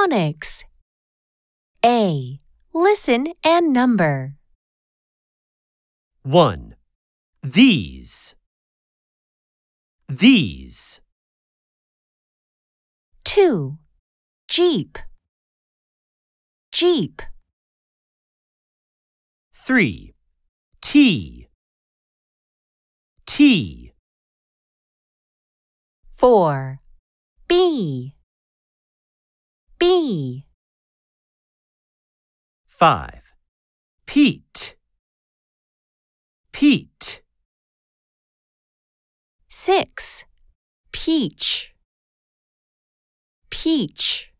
Phonics. A. Listen and number. 1. These. These. 2. Jeep. Jeep. 3. Tea. Tea. 4. Bee. Bee. 5. Pete. Pete. 6. Peach. Peach.